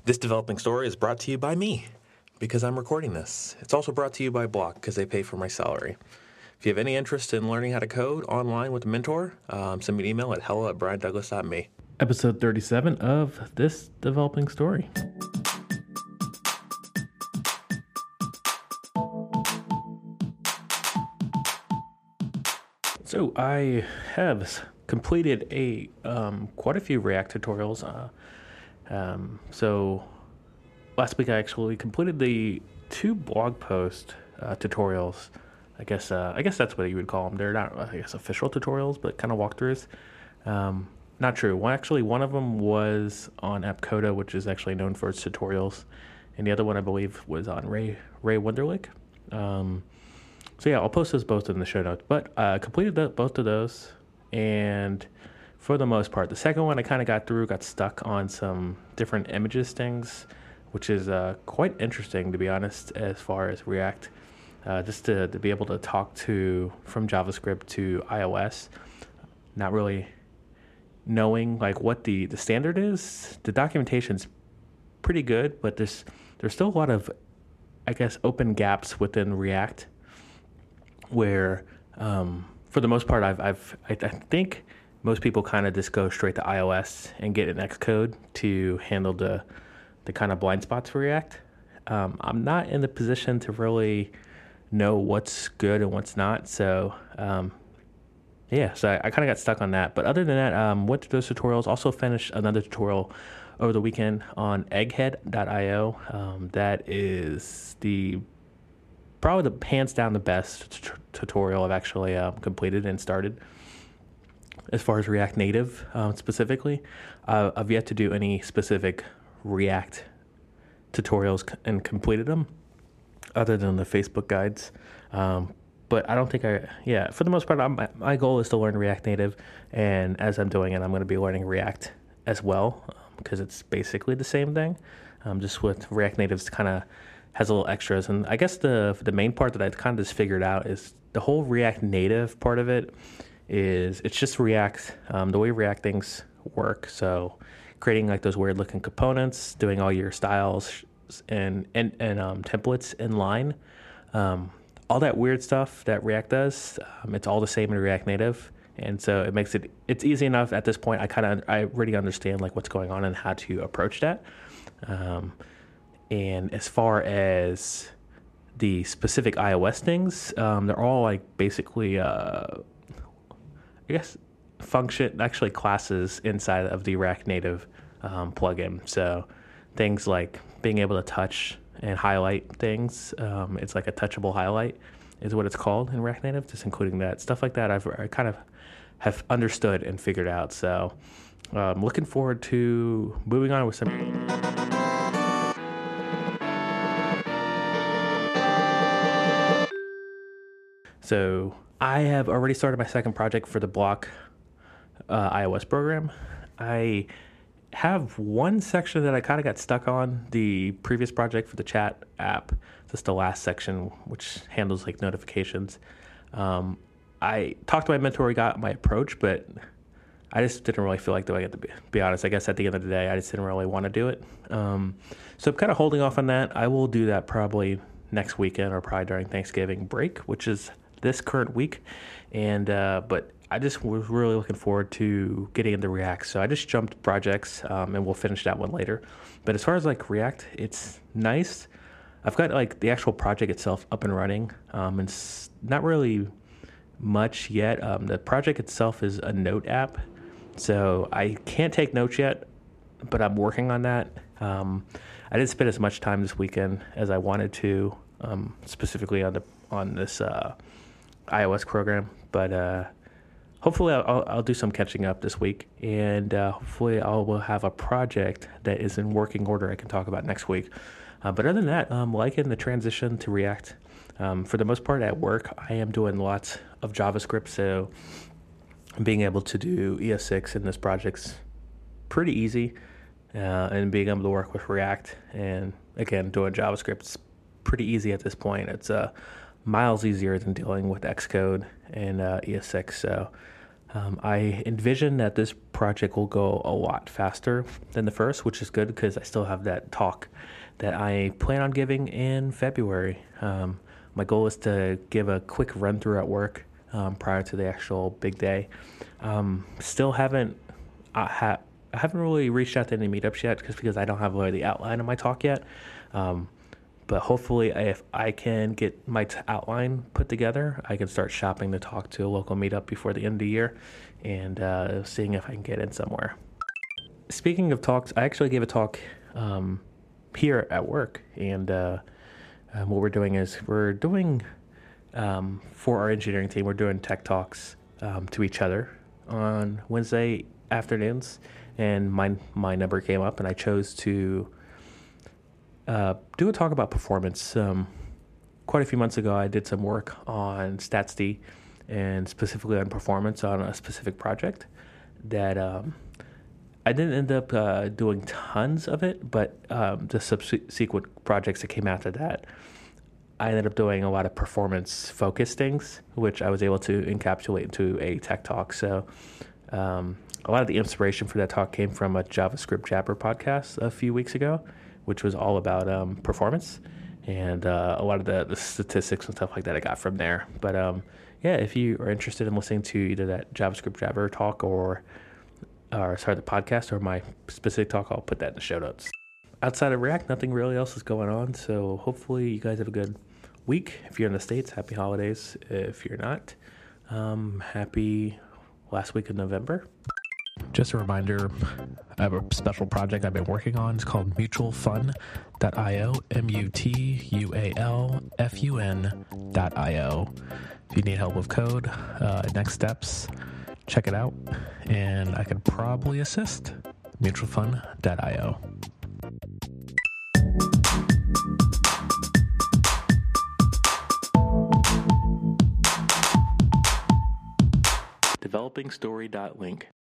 This developing story is brought to you by me because I'm recording this. It's also brought to you by Block because they pay for my salary. If you have any interest in learning how to code online with a mentor, send me an email at hello@briandouglas.me. Episode 37 of This Developing Story. So I have completed quite a few React tutorials. So last week I actually completed the 2 blog post tutorials. I guess that's what you would call them. They're not, official tutorials, but kind of walkthroughs. Not true. One of them was on AppCoda, which is actually known for its tutorials, and the other one I believe was on Ray Wenderlich. So yeah, I'll post those both in the show notes. But I completed both of those, and for the most part, the second one I kind of got stuck on some different images things, which is quite interesting, to be honest, as far as React. Just to be able to talk from JavaScript to iOS, not really knowing like what the standard is. The documentation's pretty good, but there's still a lot of, open gaps within React where, for the most part, I think most people kind of just go straight to iOS and get an Xcode to handle the kind of blind spots for React. I'm not in the position to really know what's good and what's not. So, so I kind of got stuck on that. But other than that, went through those tutorials. Also finished another tutorial over the weekend on egghead.io. That is probably the hands down the best tutorial I've actually completed and started. As far as React Native specifically, I've yet to do any specific React tutorials and completed them, other than the Facebook guides. But I don't think for the most part, my goal is to learn React Native. And as I'm doing it, I'm going to be learning React as well, because it's basically the same thing. Just with React Native kind of has a little extras. And I guess the main part that I've kind of just figured out is the whole React Native part of it is it's just React, the way React things work. So creating like those weird looking components, doing all your styles and templates in line, all that weird stuff that React does, it's all the same in React Native. And so it makes it's easy enough at this point. I really understand like what's going on and how to approach that. And as far as the specific iOS things, they're all like basically, classes inside of the React Native plugin. So things like being able to touch and highlight things. It's like a touchable highlight is what it's called in React Native, just including that. Stuff like that I kind of have understood and figured out. So I'm looking forward to moving on with some... So I have already started my second project for the Block iOS program. I have one section that I kind of got stuck on, the previous project for the chat app. Just the last section, which handles like notifications. I talked to my mentor, he got my approach, but I just didn't really feel like doing it, to be honest. I guess at the end of the day, I just didn't really want to do it. So I'm kind of holding off on that. I will do that probably next weekend or probably during Thanksgiving break, which is this current week. And but I just was really looking forward to getting into React. So I just jumped projects, and we'll finish that one later. But as far as like React, it's nice. I've got like the actual project itself up and running. It's not really much yet. The project itself is a note app. So I can't take notes yet, but I'm working on that. I didn't spend as much time this weekend as I wanted to, specifically on this iOS program. But hopefully I'll do some catching up this week, and hopefully I will have a project that is in working order I can talk about next week. But other than that, I'm liking the transition to React. For the most part at work, I am doing lots of JavaScript, so being able to do ES6 in this project's pretty easy, and being able to work with React and, again, doing JavaScript is pretty easy at this point. It's miles easier than dealing with Xcode and ES6, so I envision that this project will go a lot faster than the first, which is good because I still have that talk that I plan on giving in February. My goal is to give a quick run through at work prior to the actual big day. Still haven't I haven't really reached out to any meetups yet, just because I don't have really the outline of my talk yet. But hopefully, if I can get my outline put together, I can start shopping the talk to a local meetup before the end of the year, and seeing if I can get in somewhere. Speaking of talks, I actually gave a talk here at work, and what we're doing is for our engineering team, we're doing tech talks to each other on Wednesday afternoons, and my number came up, and I chose to do a talk about performance. Quite a few months ago, I did some work on StatsD, and specifically on performance on a specific project that I didn't end up doing tons of it, but the subsequent projects that came after that, I ended up doing a lot of performance-focused things, which I was able to encapsulate into a tech talk. So a lot of the inspiration for that talk came from a JavaScript Jabber podcast a few weeks ago, which was all about performance, and a lot of the statistics and stuff like that I got from there. But if you are interested in listening to either that JavaScript Jabber talk or the podcast or my specific talk, I'll put that in the show notes. Outside of React, nothing really else is going on, so hopefully you guys have a good week. If you're in the States, happy holidays. If you're not, happy last week of November. Just a reminder, I have a special project I've been working on. It's called mutualfun.io, mutualfun.io. If you need help with code, next steps, check it out, and I could probably assist. mutualfun.io. Developingstory.link